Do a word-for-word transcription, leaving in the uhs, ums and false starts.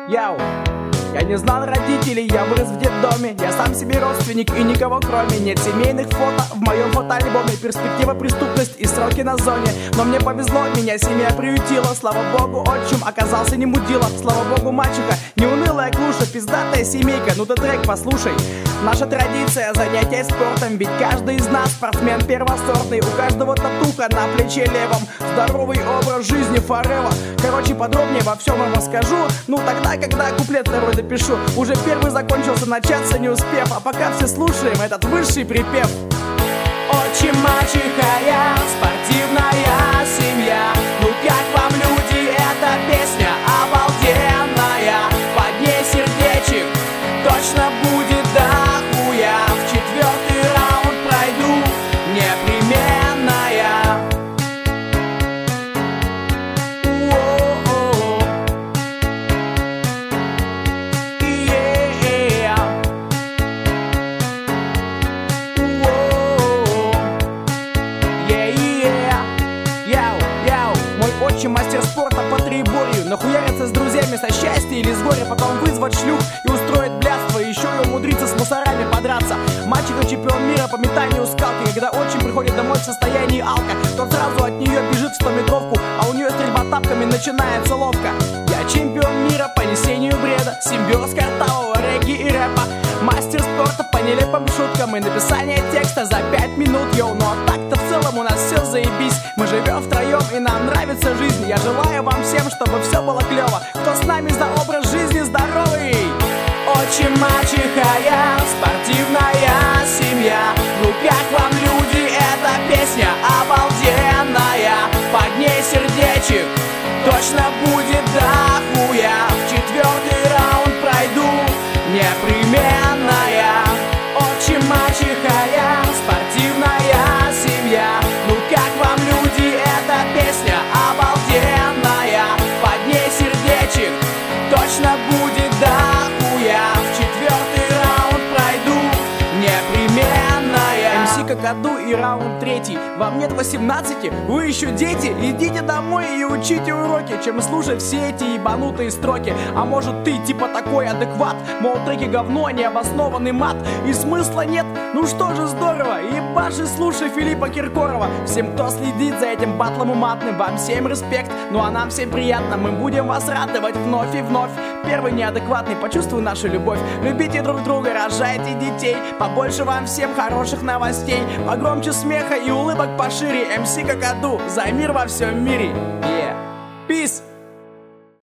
Яу. Я не знал родителей, я вырос в детдоме. Я сам себе родственник и никого кроме. Нет семейных фото в моем фотоальбоме. Перспектива, преступность и сроки на зоне. Но мне повезло, меня семья приютила. Слава богу, отчим оказался не мудила. Слава богу, мачеха, не унылая клуша. Пиздатая семейка, ну ты трек послушай. Наша традиция занятия спортом. Ведь каждый из нас спортсмен первосортный. У каждого татуха на плече левом. Здоровый образ жизни forever. Короче, подробнее во всем вам расскажу. Ну тогда, когда куплет второй допишу. Уже первый закончился, начаться не успев. А пока все слушаем этот высший припев. Отчим, мачеха, я, спортивная семья. Ну как вам, люди, эта песня обалденная. Под ней сердечек точно будет дохуя. В четвертый раунд пройду непременная. О-о-о. Yeah. О-о-о. Yeah-yeah. Яу, яу. Мой отчим мастер спорта по триборью. Нахуяриться с друзьями со счастья или с горя. Потом вызвать шлюх и устроить блядство. Еще и умудриться с мусорами подраться. Мальчика чемпион мира по метанию скалки. Когда отчим приходит домой в состоянии алка, тот сразу от нее бежит в стометровку. А у нее стрельба тапками начинается ловко. Я чемпион мира по несению бреда. Симбиоз картавого регги и рэпа. Мастер спорта по нелепым шуткам и написание текста за пять минут. Йоу, ну а так-то в целом у нас все заебись. Мы живем втроем и нам нравится жизнь. Я желаю вам всем, чтобы все было клево. Кто с нами за образ жизни здоровый? Отчим, мачеха, я, спортивная семья. Ну как вам, люди, эта песня обалденная. Под ней сердечек точно будет дохуя. В четвертый раунд пройду непременная. Отчим, мачеха, я, спортивная семья. Ну как вам, люди, эта песня обалденная. Под ней сердечек точно будет дохуя. В четвертый раунд пройду непременная. эм си Какаду и раунд третий. Вам нет восемнадцати? Вы еще дети? Идите домой и учите уроки, чем слушать все эти ебанутые строки. А может ты типа такой адекват? Мол, треки говно, необоснованный мат. И смысла нет? Ну что же, здорово. Ебаши, слушай Филиппа Киркорова. Всем, кто следит за этим батлом и матным, вам всем респект. Ну а нам всем приятно, мы будем вас радовать вновь и вновь. Первый неадекватный, почувствуй нашу любовь. Любите друг друга, рожайте детей. Побольше вам всем хороших новостей. Погромче смеха и улыбок пошире. эм си Какаду, за мир во всем мире.